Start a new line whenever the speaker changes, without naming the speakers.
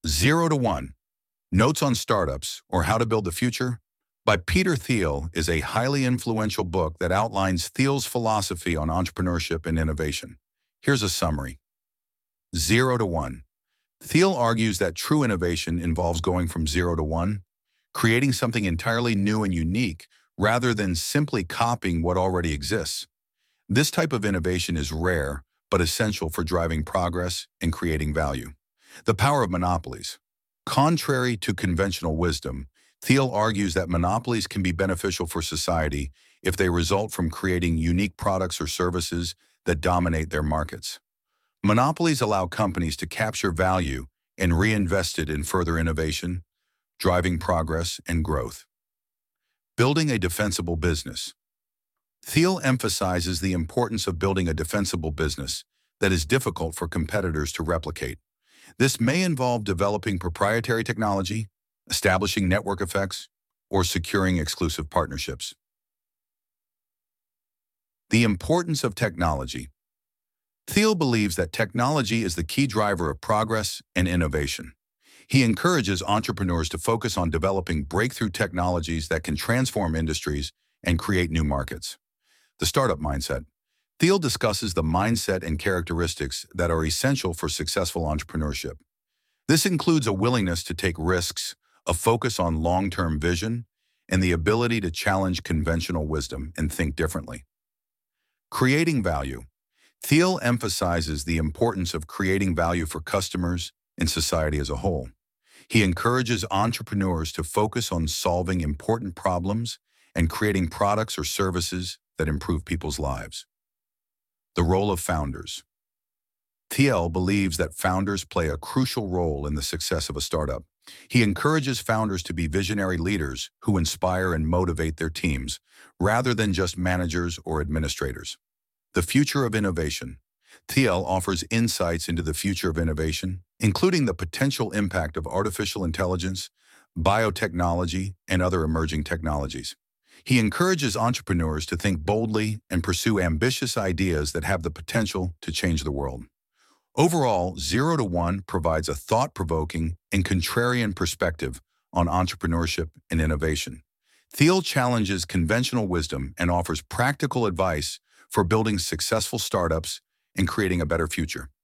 Zero to One, Notes on Startups or How to Build the Future by Peter Thiel is a highly influential book that outlines Thiel's philosophy on entrepreneurship and innovation. Here's a summary. Zero to One. Thiel argues that true innovation involves going from zero to one, creating something entirely new and unique rather than simply copying what already exists. This type of innovation is rare, but essential for driving progress and creating value. The power of monopolies. Contrary to conventional wisdom, Thiel argues that monopolies can be beneficial for society if they result from creating unique products or services that dominate their markets. Monopolies allow companies to capture value and reinvest it in further innovation, driving progress and growth. Building a defensible business. Thiel emphasizes the importance of building a defensible business that is difficult for competitors to replicate. This may involve developing proprietary technology, establishing network effects, or securing exclusive partnerships. The importance of technology. Thiel believes that technology is the key driver of progress and innovation. He encourages entrepreneurs to focus on developing breakthrough technologies that can transform industries and create new markets. The startup mindset. Thiel discusses the mindset and characteristics that are essential for successful entrepreneurship. This includes a willingness to take risks, a focus on long-term vision, and the ability to challenge conventional wisdom and think differently. Creating value. Thiel emphasizes the importance of creating value for customers and society as a whole. He encourages entrepreneurs to focus on solving important problems and creating products or services that improve people's lives. The role of founders. Thiel believes that founders play a crucial role in the success of a startup. He encourages founders to be visionary leaders who inspire and motivate their teams, rather than just managers or administrators. The future of innovation. Thiel offers insights into the future of innovation, including the potential impact of artificial intelligence, biotechnology, and other emerging technologies. He encourages entrepreneurs to think boldly and pursue ambitious ideas that have the potential to change the world. Overall, Zero to One provides a thought-provoking and contrarian perspective on entrepreneurship and innovation. Thiel challenges conventional wisdom and offers practical advice for building successful startups and creating a better future.